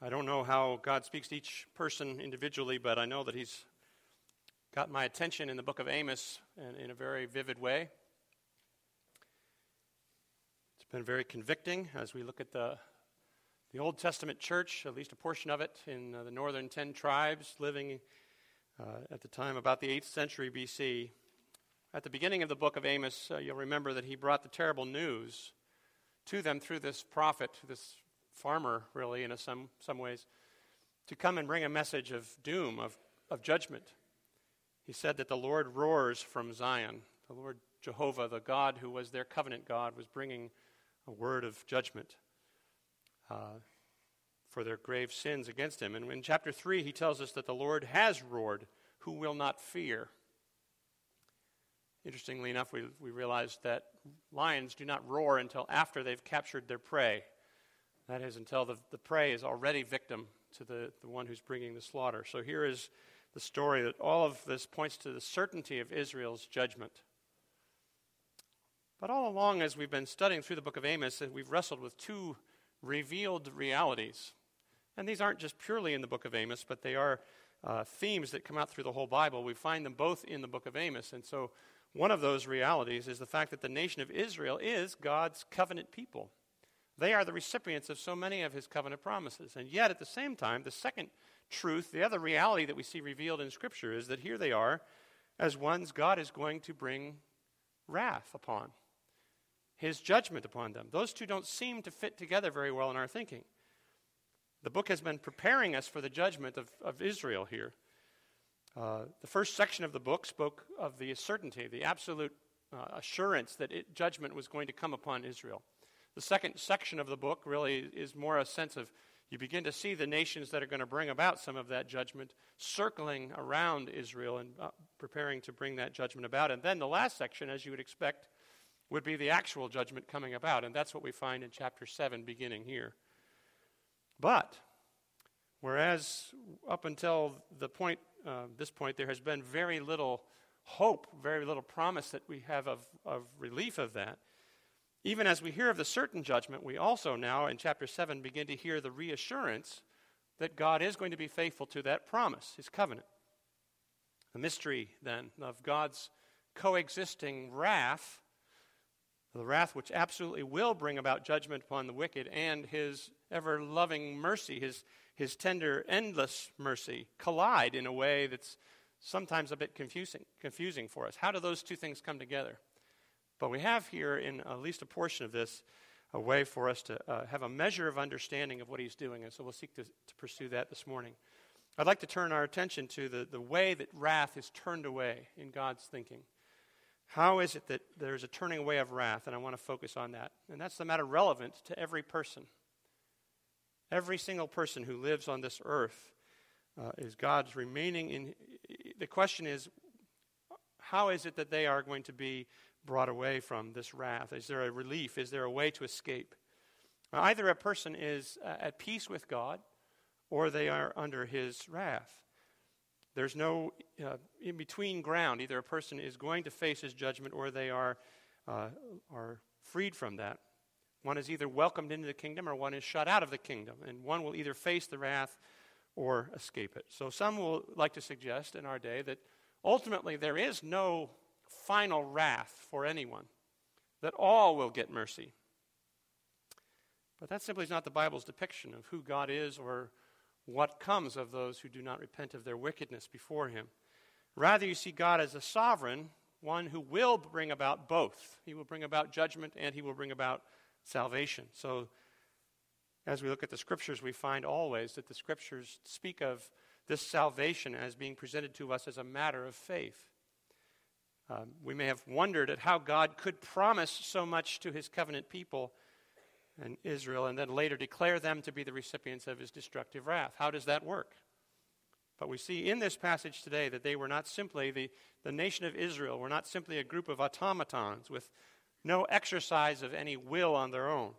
I don't know how God speaks to each person individually, but I know that He's got my attention in the book of Amos in a very vivid way. It's been very convicting as we look at the Old Testament church, at least a portion of it, in the northern 10 tribes living at the time about the 8th century B.C. At the beginning of the book of Amos, you'll remember that he brought the terrible news to them through this prophet, this farmer, really, in some ways, to come and bring a message of doom, of judgment. He said that the Lord roars from Zion. The Lord Jehovah, the God who was their covenant God, was bringing a word of judgment for their grave sins against him. And in chapter 3, he tells us that the Lord has roared, who will not fear. Interestingly enough, we realize that lions do not roar until after they've captured their prey. That is, until the prey is already victim to the one who's bringing the slaughter. So here is the story that all of this points to the certainty of Israel's judgment. But all along, as we've been studying through the book of Amos, we've wrestled with two revealed realities. And these aren't just purely in the book of Amos, but they are themes that come out through the whole Bible. We find them both in the book of Amos. And so one of those realities is the fact that the nation of Israel is God's covenant people. They are the recipients of so many of his covenant promises. And yet, at the same time, the second truth, the other reality that we see revealed in Scripture is that here they are as ones God is going to bring wrath upon, his judgment upon them. Those two don't seem to fit together very well in our thinking. The book has been preparing us for the judgment of Israel here. The first section of the book spoke of the certainty, the absolute assurance that judgment was going to come upon Israel. The second section of the book really is more a sense of, you begin to see the nations that are going to bring about some of that judgment circling around Israel and preparing to bring that judgment about. And then the last section, as you would expect, would be the actual judgment coming about. And that's what we find in chapter 7 beginning here. But, whereas up until this point, there has been very little hope, very little promise that we have of relief of that. Even as we hear of the certain judgment, we also now, in chapter 7, begin to hear the reassurance that God is going to be faithful to that promise, his covenant. The mystery, then, of God's coexisting wrath, the wrath which absolutely will bring about judgment upon the wicked, and his ever-loving mercy, his tender, endless mercy, collide in a way that's sometimes a bit confusing for us. How do those two things come together? But we have here, in at least a portion of this, a way for us to have a measure of understanding of what he's doing, and so we'll seek to pursue that this morning. I'd like to turn our attention to the way that wrath is turned away in God's thinking. How is it that there's a turning away of wrath, and I want to focus on that. And that's the matter relevant to every person. Every single person who lives on this earth is God's remaining in. The question is, how is it that they are going to be brought away from this wrath? Is there a relief? Is there a way to escape? Either a person is at peace with God, or they are under his wrath. There's no in-between ground. Either a person is going to face his judgment, or they are freed from that. One is either welcomed into the kingdom, or one is shut out of the kingdom. And one will either face the wrath or escape it. So some will like to suggest in our day that ultimately there is no final wrath for anyone, that all will get mercy. But that simply is not the Bible's depiction of who God is or what comes of those who do not repent of their wickedness before him. Rather, you see God as a sovereign, one who will bring about both. He will bring about judgment and he will bring about salvation. So, as we look at the Scriptures, we find always that the Scriptures speak of this salvation as being presented to us as a matter of faith. We may have wondered at how God could promise so much to his covenant people and Israel, and then later declare them to be the recipients of his destructive wrath. How does that work? But we see in this passage today that they were not simply, the nation of Israel were not simply a group of automatons with no exercise of any will on their own,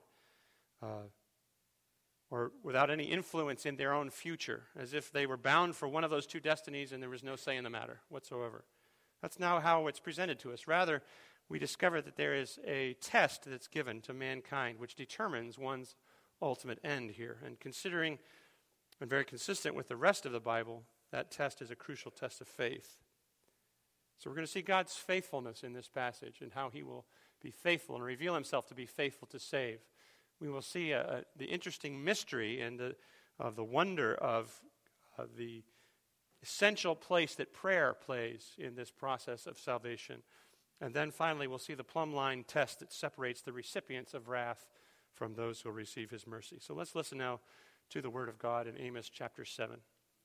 or without any influence in their own future, as if they were bound for one of those two destinies and there was no say in the matter whatsoever. That's now how it's presented to us. Rather, we discover that there is a test that's given to mankind which determines one's ultimate end here. And considering And very consistent with the rest of the Bible, that test is a crucial test of faith. So we're going to see God's faithfulness in this passage and how he will be faithful and reveal himself to be faithful to save. We will see the interesting mystery and of the wonder of the essential place that prayer plays in this process of salvation. And then finally, we'll see the plumb line test that separates the recipients of wrath from those who will receive his mercy. So let's listen now to the word of God in Amos chapter 7.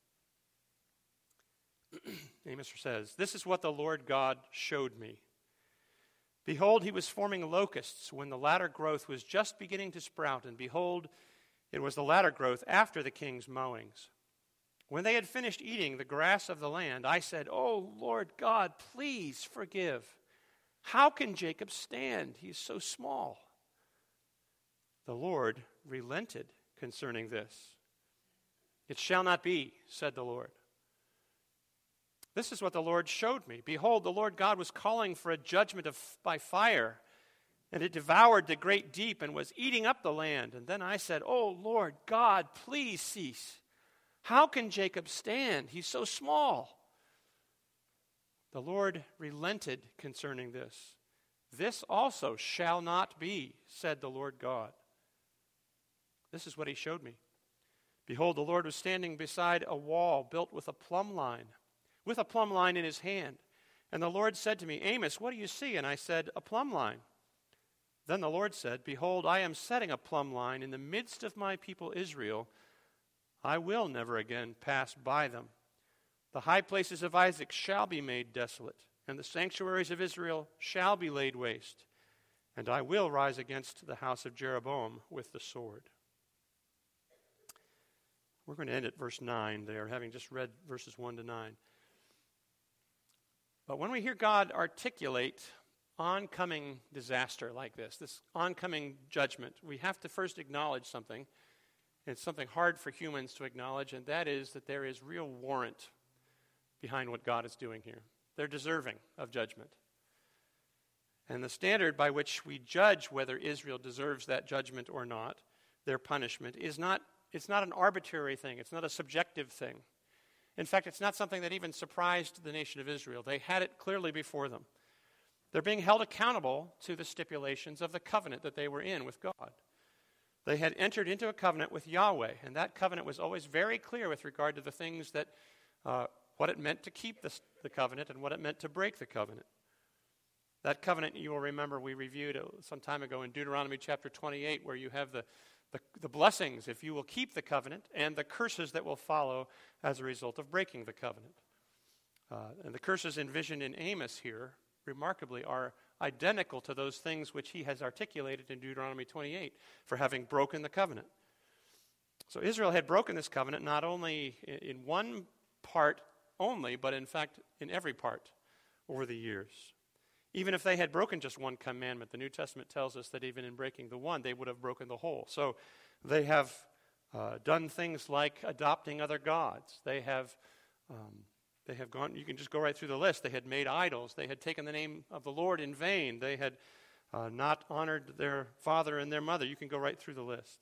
Amos says, "This is what the Lord God showed me. Behold, he was forming locusts when the latter growth was just beginning to sprout, and behold, it was the latter growth after the king's mowings. When they had finished eating the grass of the land, I said, O Lord God, please forgive. How can Jacob stand? He is so small. The Lord relented concerning this. It shall not be, said the Lord. This is what the Lord showed me. Behold, the Lord God was calling for a judgment by fire, and it devoured the great deep and was eating up the land. And then I said, O Lord God, please cease. How can Jacob stand? He's so small. The Lord relented concerning this. This also shall not be, said the Lord God. This is what he showed me. Behold, the Lord was standing beside a wall built with a plumb line in his hand. And the Lord said to me, Amos, what do you see? And I said, a plumb line. Then the Lord said, Behold, I am setting a plumb line in the midst of my people Israel. I will never again pass by them. The high places of Isaac shall be made desolate, and the sanctuaries of Israel shall be laid waste. And I will rise against the house of Jeroboam with the sword. We're going to end at verse 9 there, having just read verses 1 to 9. But when we hear God articulate oncoming disaster like this oncoming judgment, we have to first acknowledge something. It's something hard for humans to acknowledge, and that is that there is real warrant behind what God is doing here. They're deserving of judgment. And the standard by which we judge whether Israel deserves that judgment or not, their punishment, it's not an arbitrary thing. It's not a subjective thing. In fact, it's not something that even surprised the nation of Israel. They had it clearly before them. They're being held accountable to the stipulations of the covenant that they were in with God. They had entered into a covenant with Yahweh, and that covenant was always very clear with regard to the things that, what it meant to keep the covenant and what it meant to break the covenant. That covenant, you will remember, we reviewed some time ago in Deuteronomy chapter 28, where you have the blessings if you will keep the covenant and the curses that will follow as a result of breaking the covenant. And the curses envisioned in Amos here, remarkably, are identical to those things which he has articulated in Deuteronomy 28 for having broken the covenant. So Israel had broken this covenant not only in one part only, but in fact in every part over the years. Even if they had broken just one commandment, the New Testament tells us that even in breaking the one, they would have broken the whole. So they have done things like adopting other gods. They have gone, you can just go right through the list. They had made idols. They had taken the name of the Lord in vain. They had not honored their father and their mother. You can go right through the list.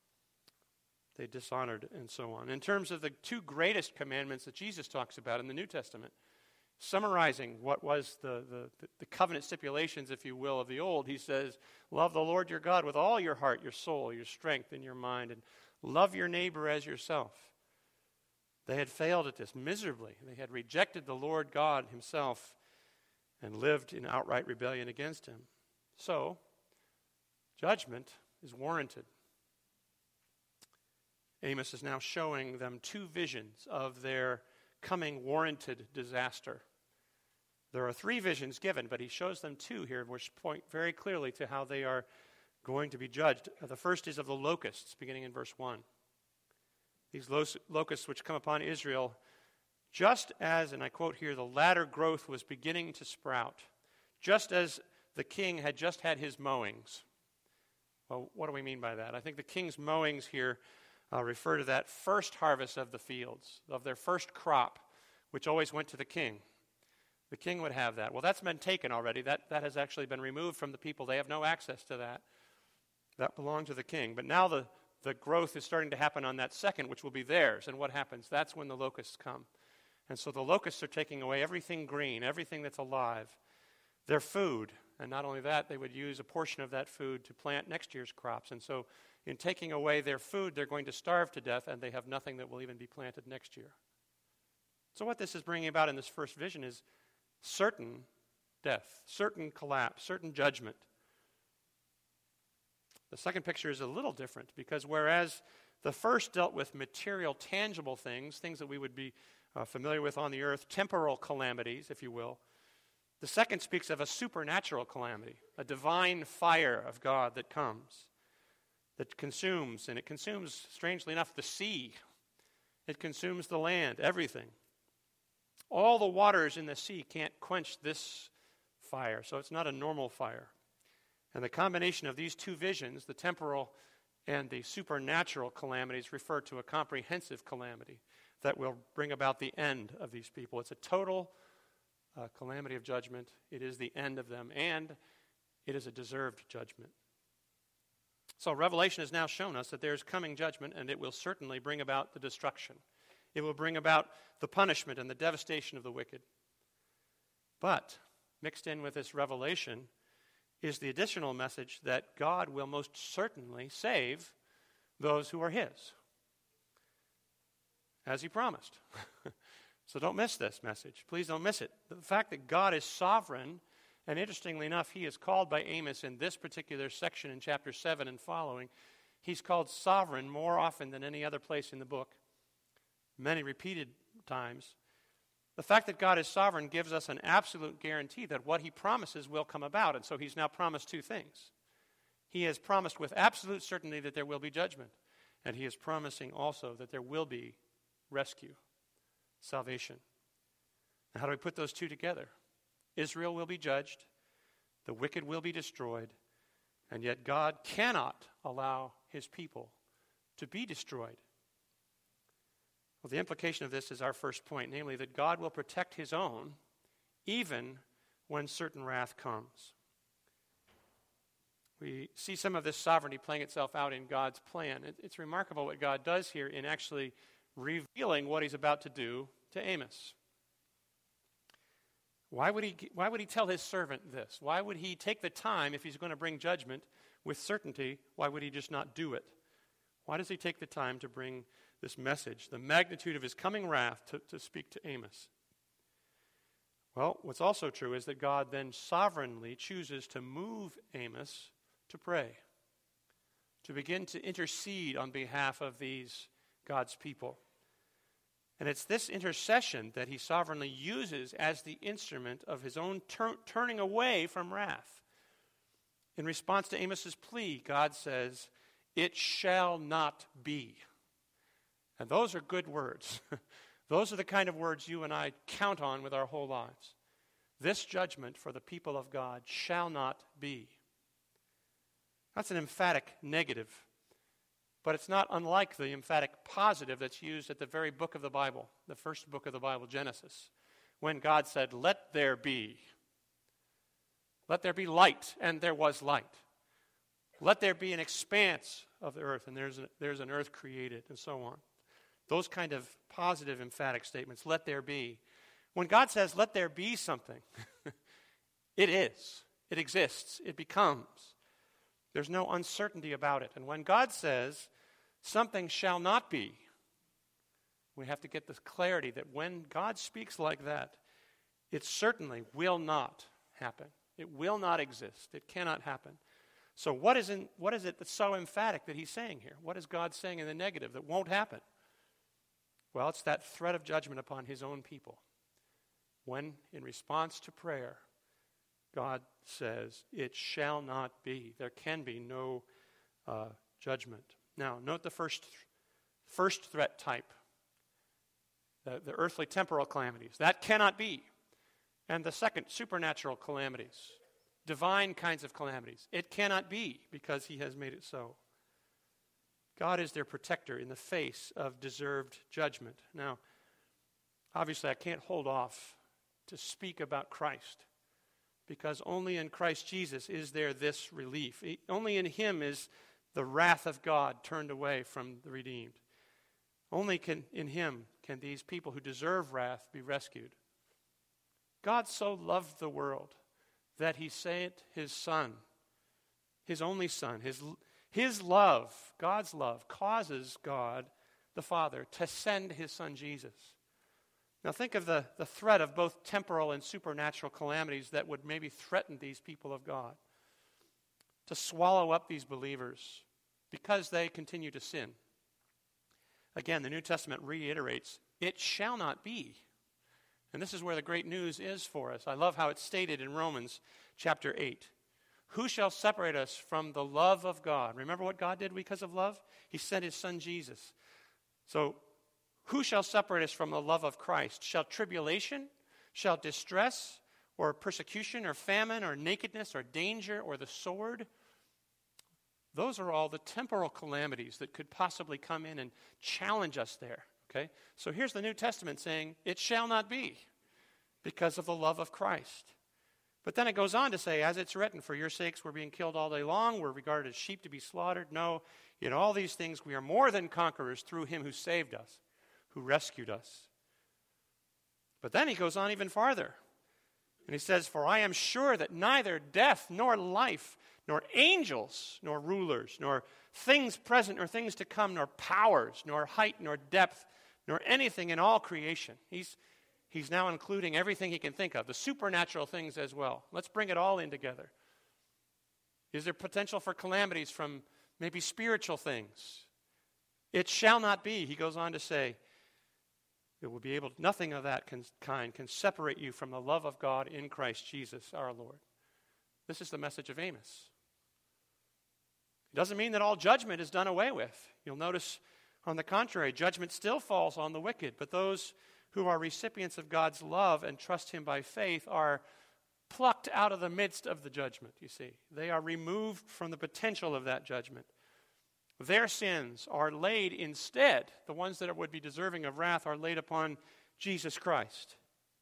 They dishonored and so on. In terms of the two greatest commandments that Jesus talks about in the New Testament, summarizing what was the covenant stipulations, if you will, of the old, he says, love the Lord your God with all your heart, your soul, your strength, and your mind, and love your neighbor as yourself. They had failed at this miserably. They had rejected the Lord God himself and lived in outright rebellion against him. So, judgment is warranted. Amos is now showing them two visions of their coming warranted disaster. There are three visions given, but he shows them two here, which point very clearly to how they are going to be judged. The first is of the locusts, beginning in verse 1. These locusts which come upon Israel, just as, and I quote here, the latter growth was beginning to sprout, just as the king had just had his mowings. Well, what do we mean by that? I think the king's mowings here refer to that first harvest of the fields, of their first crop, which always went to the king. The king would have that. Well, that's been taken already. That has actually been removed from the people. They have no access to that. That belonged to the king. But now the the growth is starting to happen on that second, which will be theirs. And what happens? That's when the locusts come. And so the locusts are taking away everything green, everything that's alive, their food. And not only that, they would use a portion of that food to plant next year's crops. And so in taking away their food, they're going to starve to death, and they have nothing that will even be planted next year. So what this is bringing about in this first vision is certain death, certain collapse, certain judgment. The second picture is a little different, because whereas the first dealt with material, tangible things, things that we would be familiar with on the earth, temporal calamities, if you will, the second speaks of a supernatural calamity, a divine fire of God that comes, that consumes, and it consumes, strangely enough, the sea. It consumes the land, everything. All the waters in the sea can't quench this fire, so it's not a normal fire. And the combination of these two visions, the temporal and the supernatural calamities, refer to a comprehensive calamity that will bring about the end of these people. It's a total calamity of judgment. It is the end of them, and it is a deserved judgment. So Revelation has now shown us that there is coming judgment, and it will certainly bring about the destruction. It will bring about the punishment and the devastation of the wicked. But mixed in with this revelation is the additional message that God will most certainly save those who are His, as He promised. So don't miss this message. Please don't miss it. The fact that God is sovereign, and interestingly enough, He is called by Amos in this particular section in chapter 7 and following, He's called sovereign more often than any other place in the book, many repeated times. The fact that God is sovereign gives us an absolute guarantee that what He promises will come about. And so He's now promised two things. He has promised with absolute certainty that there will be judgment. And He is promising also that there will be rescue, salvation. Now, how do we put those two together? Israel will be judged. The wicked will be destroyed. And yet God cannot allow His people to be destroyed. Well, the implication of this is our first point, namely that God will protect His own even when certain wrath comes. We see some of this sovereignty playing itself out in God's plan. It's remarkable what God does here in actually revealing what He's about to do to Amos. Why would he tell his servant this? Why would he take the time, if he's going to bring judgment with certainty, why would he just not do it? Why does he take the time to bring this message, the magnitude of his coming wrath, to speak to Amos? Well, what's also true is that God then sovereignly chooses to move Amos to pray, to begin to intercede on behalf of these God's people. And it's this intercession that He sovereignly uses as the instrument of His own turning away from wrath. In response to Amos's plea, God says, "It shall not be." And those are good words. Those are the kind of words you and I count on with our whole lives. This judgment for the people of God shall not be. That's an emphatic negative. But it's not unlike the emphatic positive that's used at the very book of the Bible, the first book of the Bible, Genesis, when God said, "Let there be. Let there be light," and there was light. Let there be an expanse of the earth, and there's an earth created, and so on. Those kind of positive, emphatic statements, let there be. When God says, let there be something, it is. It exists. It becomes. There's no uncertainty about it. And when God says, something shall not be, we have to get this clarity that when God speaks like that, it certainly will not happen. It will not exist. It cannot happen. So what is it that's so emphatic that He's saying here? What is God saying in the negative that won't happen? Well, it's that threat of judgment upon His own people. When, in response to prayer, God says, it shall not be. There can be no judgment. Now, note the first threat type, the earthly temporal calamities. That cannot be. And the second, supernatural calamities, divine kinds of calamities. It cannot be because He has made it so. God is their protector in the face of deserved judgment. Now, obviously, I can't hold off to speak about Christ, because only in Christ Jesus is there this relief. Only in Him is the wrath of God turned away from the redeemed. Only in him can these people who deserve wrath be rescued. God so loved the world that he sent his Son, his only Son. His love, God's love, causes God, the Father, to send his Son Jesus. Now think of the threat of both temporal and supernatural calamities that would maybe threaten these people of God, to swallow up these believers because they continue to sin. Again, the New Testament reiterates, it shall not be. And this is where the great news is for us. I love how it's stated in Romans chapter 8. Who shall separate us from the love of God? Remember what God did because of love? He sent his Son Jesus. So, who shall separate us from the love of Christ? Shall tribulation, shall distress, or persecution, or famine, or nakedness, or danger, or the sword? Those are all the temporal calamities that could possibly come in and challenge us there. Okay? So here's the New Testament saying, it shall not be because of the love of Christ. But then it goes on to say, as it's written, for your sakes we're being killed all day long, we're regarded as sheep to be slaughtered. No, in all these things we are more than conquerors through him who saved us, who rescued us. But then he goes on even farther. And he says, for I am sure that neither death nor life, nor angels, nor rulers, nor things present nor things to come, nor powers, nor height, nor depth, nor anything in all creation. He's now including everything he can think of, the supernatural things as well. Let's bring it all in together. Is there potential for calamities from maybe spiritual things? It shall not be, he goes on to say. It will be able, nothing of that kind can separate you from the love of God in Christ Jesus our Lord. This is the message of Amos. It doesn't mean that all judgment is done away with. You'll notice, on the contrary, judgment still falls on the wicked, but those who are recipients of God's love and trust him by faith are plucked out of the midst of the judgment, you see. They are removed from the potential of that judgment. Their sins are laid instead, the ones that would be deserving of wrath are laid upon Jesus Christ,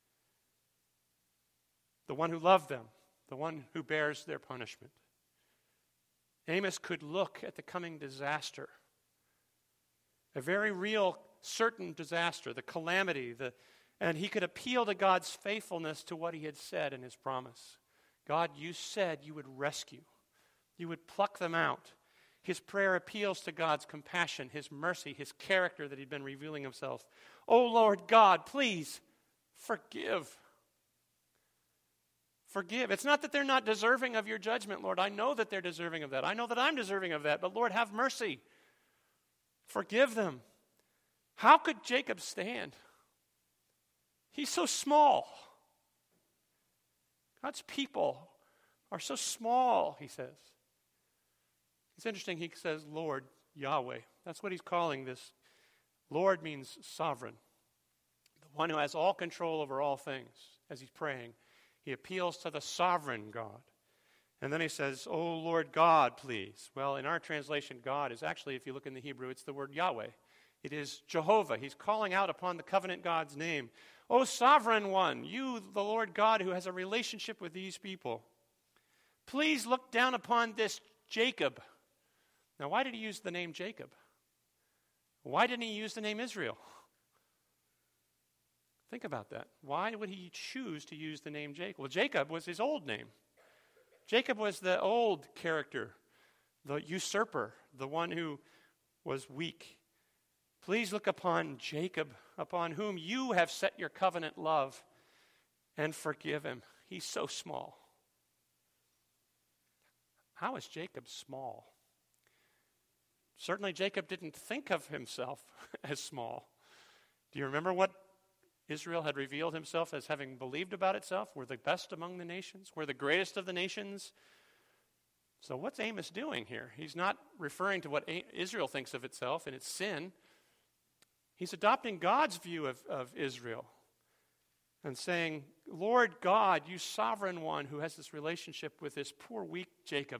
the one who loved them, the one who bears their punishment. Amos could look at the coming disaster, a very real, certain disaster, the calamity, and he could appeal to God's faithfulness to what he had said in his promise. God, you said you would rescue. You would pluck them out. His prayer appeals to God's compassion, his mercy, his character that he'd been revealing himself. Oh Lord God, please forgive. Forgive. It's not that they're not deserving of your judgment, Lord. I know that they're deserving of that. I know that I'm deserving of that. But Lord, have mercy. Forgive them. How could Jacob stand? He's so small. God's people are so small, he says. It's interesting, he says, Lord, Yahweh. That's what he's calling this. Lord means sovereign. The one who has all control over all things. As he's praying, he appeals to the sovereign God. And then he says, oh, Lord God, please. Well, in our translation, God is actually, if you look in the Hebrew, it's the word Yahweh. It is Jehovah. He's calling out upon the covenant God's name. Oh, sovereign one, you, the Lord God, who has a relationship with these people. Please look down upon this Jacob. Now, why did he use the name Jacob? Why didn't he use the name Israel? Think about that. Why would he choose to use the name Jacob? Well, Jacob was his old name. Jacob was the old character, the usurper, the one who was weak. Please look upon Jacob, upon whom you have set your covenant love, and forgive him. He's so small. How is Jacob small? Certainly Jacob didn't think of himself as small. Do you remember what Israel had revealed himself as having believed about itself? We're the best among the nations. We're the greatest of the nations. So what's Amos doing here? He's not referring to what Israel thinks of itself and its sin. He's adopting God's view of Israel and saying, Lord God, you sovereign one who has this relationship with this poor, weak Jacob.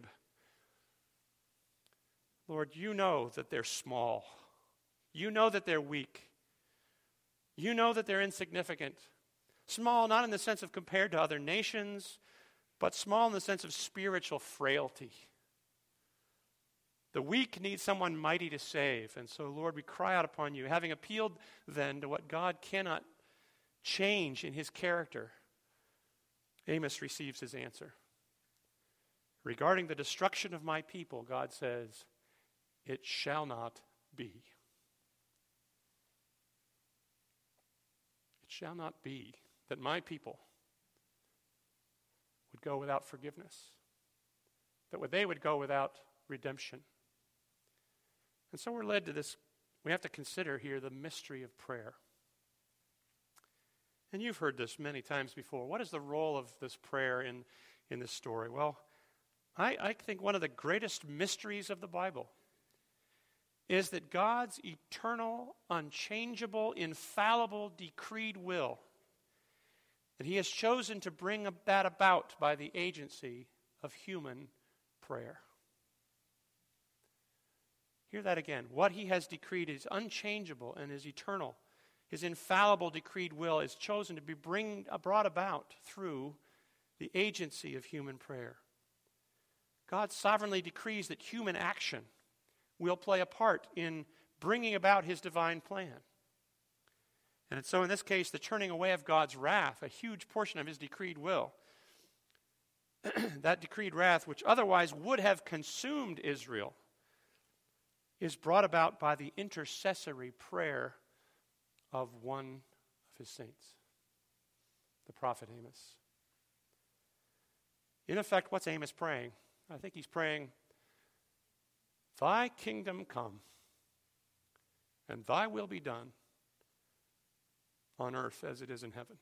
Lord, you know that they're small. You know that they're weak. You know that they're insignificant. Small, not in the sense of compared to other nations, but small in the sense of spiritual frailty. The weak need someone mighty to save. And so, Lord, we cry out upon you. Having appealed then to what God cannot change in his character, Amos receives his answer. Regarding the destruction of my people, God says, it shall not be. It shall not be that my people would go without forgiveness, that they would go without redemption. And so we're led to this. We have to consider here the mystery of prayer. And you've heard this many times before. What is the role of this prayer in this story? Well, I think one of the greatest mysteries of the Bible is that God's eternal, unchangeable, infallible, decreed will, that he has chosen to bring that about by the agency of human prayer. Hear that again. What he has decreed is unchangeable and is eternal. His infallible decreed will is chosen to be brought about through the agency of human prayer. God sovereignly decrees that human action will play a part in bringing about his divine plan. And so in this case, the turning away of God's wrath, a huge portion of his decreed will, that decreed wrath, which otherwise would have consumed Israel, is brought about by the intercessory prayer of one of his saints, the prophet Amos. In effect, what's Amos praying? I think he's praying, thy kingdom come, and thy will be done on earth as it is in heaven.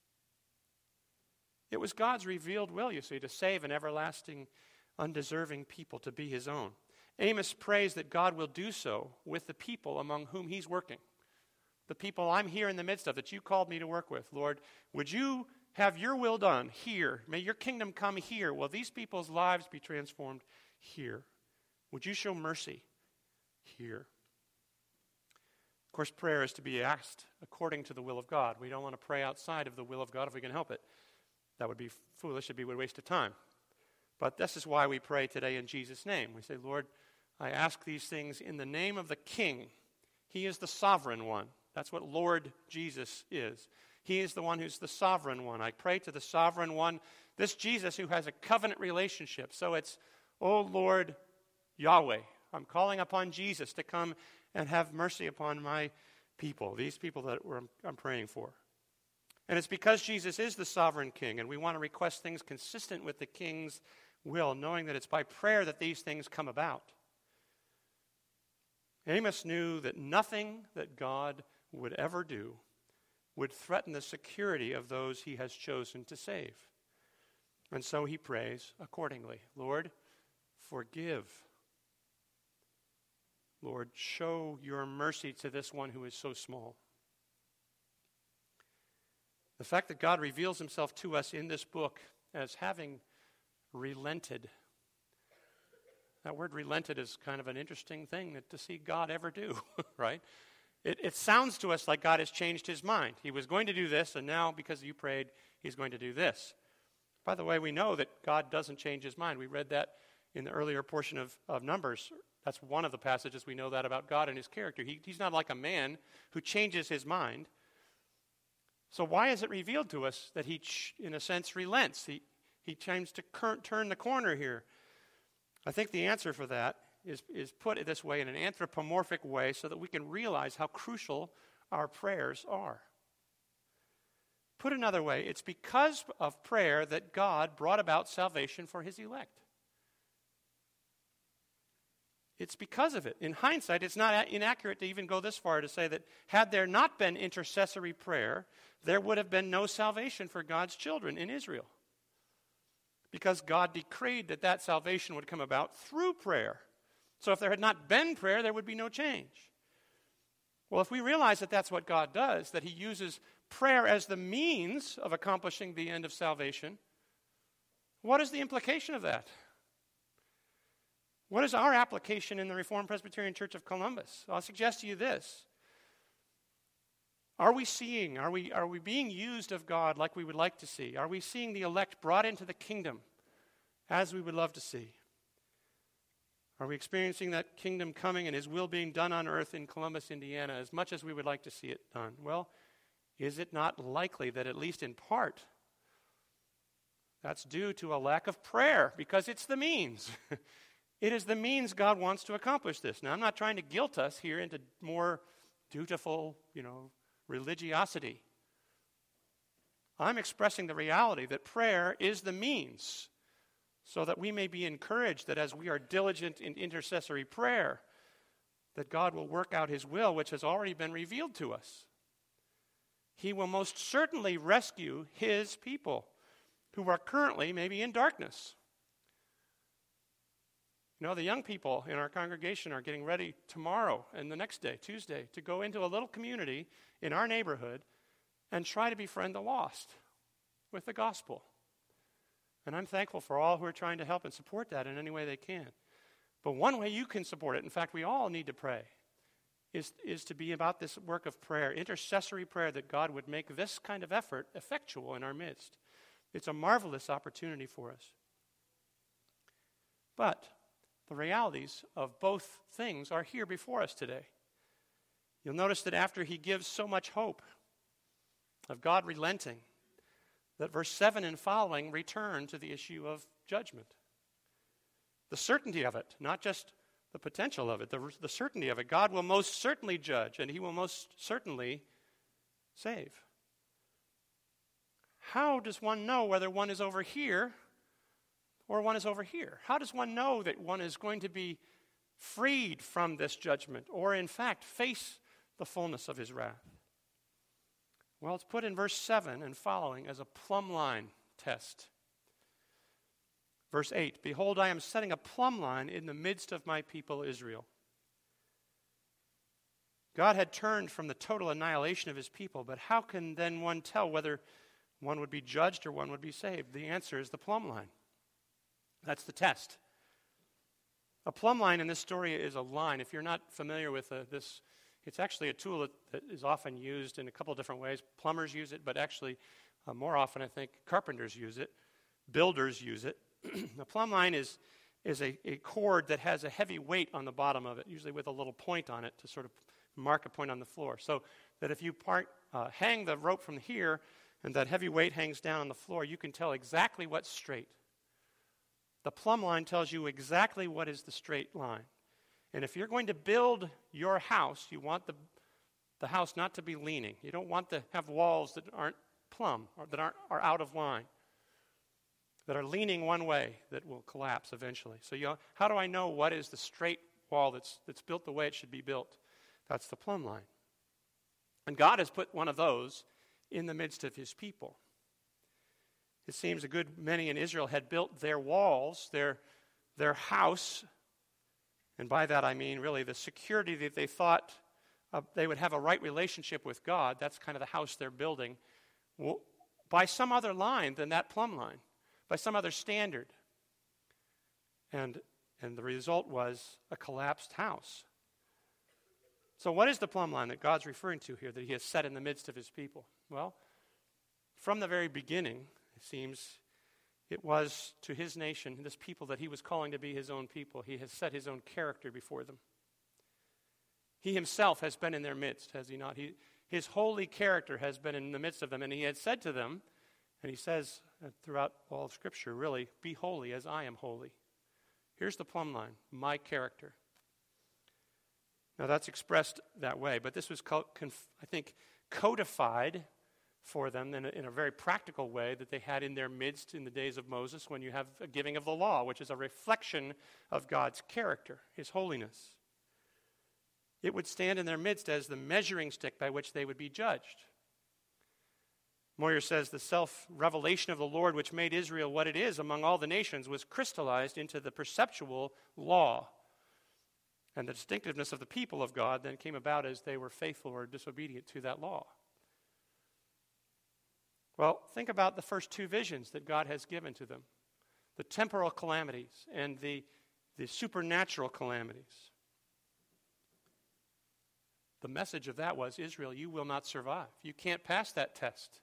It was God's revealed will, you see, to save an everlasting, undeserving people to be his own. Amos prays that God will do so with the people among whom he's working. The people I'm here in the midst of that you called me to work with. Lord, would you have your will done here? May your kingdom come here. Will these people's lives be transformed here? Would you show mercy here? Of course, prayer is to be asked according to the will of God. We don't want to pray outside of the will of God if we can help it. That would be foolish. It would be a waste of time. But this is why we pray today in Jesus' name. We say, Lord, I ask these things in the name of the King. He is the sovereign one. That's what Lord Jesus is. He is the one who's the sovereign one. I pray to the sovereign one, this Jesus who has a covenant relationship. So it's, oh Lord Yahweh, I'm calling upon Jesus to come and have mercy upon my people, these people that I'm praying for. And it's because Jesus is the sovereign king, and we want to request things consistent with the king's will, knowing that it's by prayer that these things come about. Amos knew that nothing that God would ever do would threaten the security of those he has chosen to save. And so he prays accordingly. Lord, forgive. Lord, show your mercy to this one who is so small. The fact that God reveals himself to us in this book as having relented. That word relented is kind of an interesting thing to see God ever do, right? It sounds to us like God has changed his mind. He was going to do this, and now because you prayed, he's going to do this. By the way, we know that God doesn't change his mind. We read that in the earlier portion of Numbers. That's one of the passages we know that about God and his character. He's not like a man who changes his mind. So why is it revealed to us that he, in a sense, relents? He tries to turn the corner here. I think the answer for that is put this way in an anthropomorphic way so that we can realize how crucial our prayers are. Put another way, it's because of prayer that God brought about salvation for his elect. It's because of it. In hindsight, it's not inaccurate to even go this far to say that had there not been intercessory prayer, there would have been no salvation for God's children in Israel. Because God decreed that salvation would come about through prayer. So if there had not been prayer, there would be no change. Well, if we realize that that's what God does, that he uses prayer as the means of accomplishing the end of salvation, what is the implication of that? What is our application in the Reformed Presbyterian Church of Columbus? I'll suggest to you this. Are we being used of God like we would like to see? Are we seeing the elect brought into the kingdom as we would love to see? Are we experiencing that kingdom coming and his will being done on earth in Columbus, Indiana, as much as we would like to see it done? Well, is it not likely that at least in part that's due to a lack of prayer, because it's the means. It is the means God wants to accomplish this. Now, I'm not trying to guilt us here into more dutiful, religiosity. I'm expressing the reality that prayer is the means, so that we may be encouraged that as we are diligent in intercessory prayer, that God will work out his will, which has already been revealed to us. He will most certainly rescue his people who are currently maybe in darkness. The young people in our congregation are getting ready tomorrow and the next day, Tuesday, to go into a little community in our neighborhood and try to befriend the lost with the gospel. And I'm thankful for all who are trying to help and support that in any way they can. But one way you can support it, in fact, we all need to pray, is to be about this work of prayer, intercessory prayer, that God would make this kind of effort effectual in our midst. It's a marvelous opportunity for us. But the realities of both things are here before us today. You'll notice that after he gives so much hope of God relenting, that verse 7 and following return to the issue of judgment. The certainty of it, not just the potential of it, the certainty of it. God will most certainly judge, and he will most certainly save. How does one know whether one is over here or one is over here? How does one know that one is going to be freed from this judgment or, in fact, face the fullness of his wrath? Well, it's put in verse 7 and following as a plumb line test. Verse 8, "Behold, I am setting a plumb line in the midst of my people Israel." God had turned from the total annihilation of his people, but how can then one tell whether one would be judged or one would be saved? The answer is the plumb line. That's the test. A plumb line in this story is a line. If you're not familiar with this, it's actually a tool that is often used in a couple different ways. Plumbers use it, but actually more often I think carpenters use it. Builders use it. A plumb line is a cord that has a heavy weight on the bottom of it, usually with a little point on it to sort of mark a point on the floor. So that if you hang the rope from here and that heavy weight hangs down on the floor, you can tell exactly what's straight. The plumb line tells you exactly what is the straight line. And if you're going to build your house, you want the house not to be leaning. You don't want to have walls that aren't plumb or that are out of line, that are leaning one way, that will collapse eventually. So how do I know what is the straight wall that's built the way it should be built? That's the plumb line. And God has put one of those in the midst of his people. It seems a good many in Israel had built their walls, their house, and by that I mean really the security that they thought they would have a right relationship with God. That's kind of the house they're building, by some other line than that plumb line, by some other standard. And the result was a collapsed house. So what is the plumb line that God's referring to here, that he has set in the midst of his people? Well, from the very beginning, it seems it was to his nation, this people that he was calling to be his own people. He has set his own character before them. He himself has been in their midst, has he not? His holy character has been in the midst of them, and he had said to them, and he says throughout all of Scripture, really, be holy as I am holy. Here's the plumb line, my character. Now that's expressed that way, but this was, I think, codified for them in a very practical way that they had in their midst in the days of Moses, when you have a giving of the law, which is a reflection of God's character, his holiness. It would stand in their midst as the measuring stick by which they would be judged. Moyer says the self-revelation of the Lord, which made Israel what it is among all the nations, was crystallized into the perceptual law. And the distinctiveness of the people of God then came about as they were faithful or disobedient to that law. Well, think about the first two visions that God has given to them, the temporal calamities and the supernatural calamities. The message of that was, Israel, you will not survive. You can't pass that test.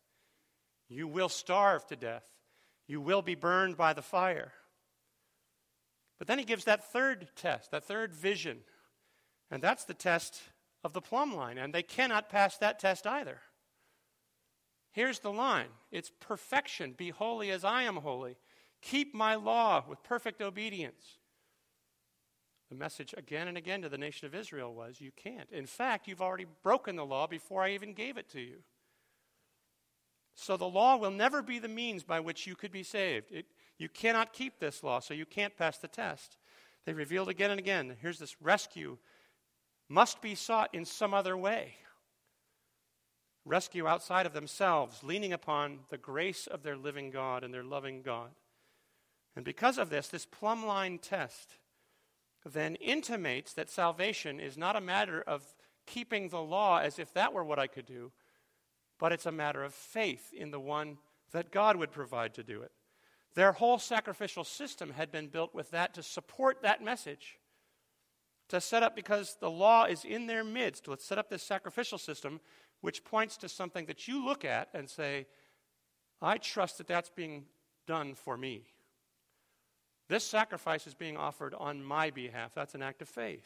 You will starve to death. You will be burned by the fire. But then he gives that third test, that third vision. And that's the test of the plumb line. And they cannot pass that test either. Here's the line. It's perfection. Be holy as I am holy. Keep my law with perfect obedience. The message again and again to the nation of Israel was, you can't. In fact, you've already broken the law before I even gave it to you. So the law will never be the means by which you could be saved. You cannot keep this law, so you can't pass the test. They revealed again and again, here's this rescue must be sought in some other way. Rescue outside of themselves, leaning upon the grace of their living God and their loving God. And because of this plumb line test then intimates that salvation is not a matter of keeping the law as if that were what I could do, but it's a matter of faith in the one that God would provide to do it. Their whole sacrificial system had been built with that to support that message. To set up, because the law is in their midst, let's set up this sacrificial system which points to something that you look at and say, I trust that that's being done for me. This sacrifice is being offered on my behalf. That's an act of faith.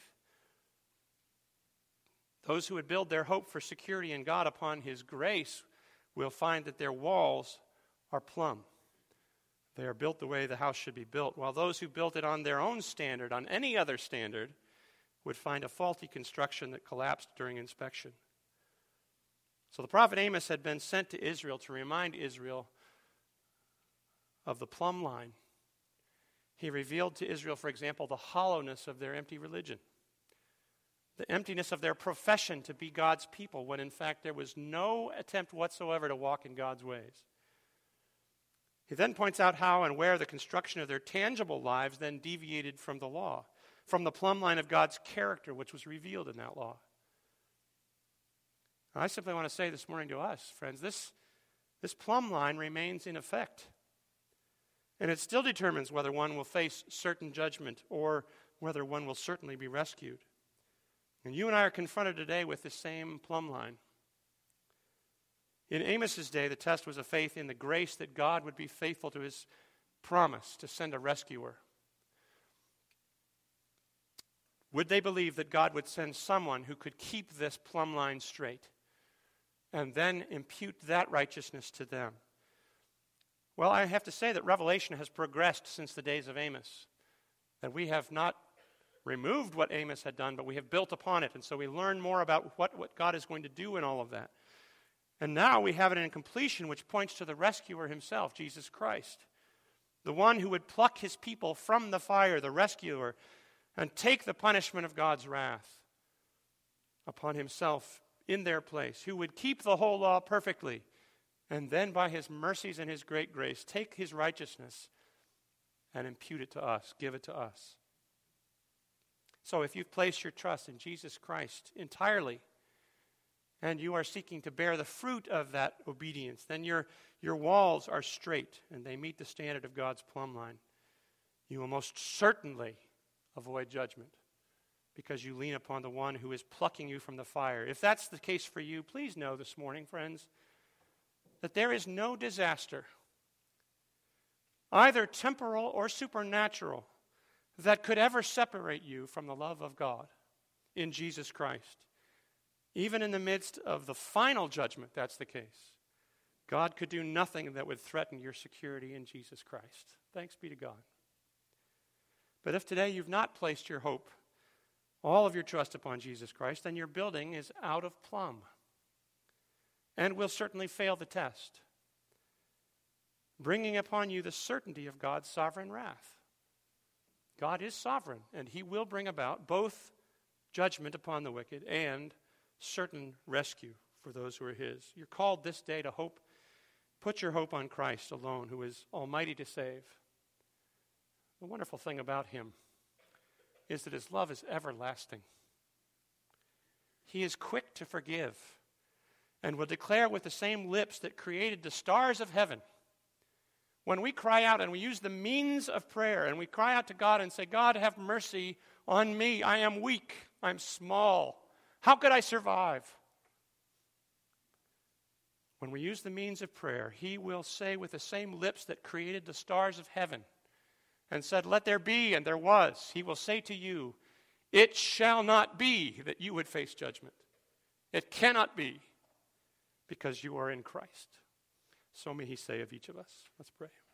Those who would build their hope for security in God upon His grace will find that their walls are plumb. They are built the way the house should be built, while those who built it on their own standard, on any other standard, would find a faulty construction that collapsed during inspection. So the prophet Amos had been sent to Israel to remind Israel of the plumb line. He revealed to Israel, for example, the hollowness of their empty religion, the emptiness of their profession to be God's people, when in fact there was no attempt whatsoever to walk in God's ways. He then points out how and where the construction of their tangible lives then deviated from the law, from the plumb line of God's character, which was revealed in that law. I simply want to say this morning to us, friends, this plumb line remains in effect. And it still determines whether one will face certain judgment or whether one will certainly be rescued. And you and I are confronted today with the same plumb line. In Amos's day, the test was a faith in the grace that God would be faithful to His promise to send a rescuer. Would they believe that God would send someone who could keep this plumb line straight and then impute that righteousness to them? Well, I have to say that Revelation has progressed since the days of Amos. That we have not removed what Amos had done, but we have built upon it. And so we learn more about what God is going to do in all of that. And now we have it in completion, which points to the rescuer Himself, Jesus Christ. The one who would pluck His people from the fire, the rescuer, and take the punishment of God's wrath upon Himself in their place, who would keep the whole law perfectly, and then by His mercies and His great grace, take His righteousness and impute it to us, give it to us. So if you've placed your trust in Jesus Christ entirely, and you are seeking to bear the fruit of that obedience, then your walls are straight, and they meet the standard of God's plumb line. You will most certainly avoid judgment, because you lean upon the one who is plucking you from the fire. If that's the case for you, please know this morning, friends, that there is no disaster, either temporal or supernatural, that could ever separate you from the love of God in Jesus Christ. Even in the midst of the final judgment, that's the case. God could do nothing that would threaten your security in Jesus Christ. Thanks be to God. But if today you've not placed your hope, all of your trust upon Jesus Christ, then your building is out of plumb and will certainly fail the test, bringing upon you the certainty of God's sovereign wrath. God is sovereign, and He will bring about both judgment upon the wicked and certain rescue for those who are His. You're called this day to hope. Put your hope on Christ alone, who is almighty to save. The wonderful thing about Him is that His love is everlasting. He is quick to forgive and will declare with the same lips that created the stars of heaven. When we cry out and we use the means of prayer and we cry out to God and say, God, have mercy on me. I am weak. I'm small. How could I survive? When we use the means of prayer, He will say with the same lips that created the stars of heaven and said, "Let there be," and there was, he will say to you, "It shall not be that you would face judgment. It cannot be, because you are in Christ." So may he say of each of us. Let's pray.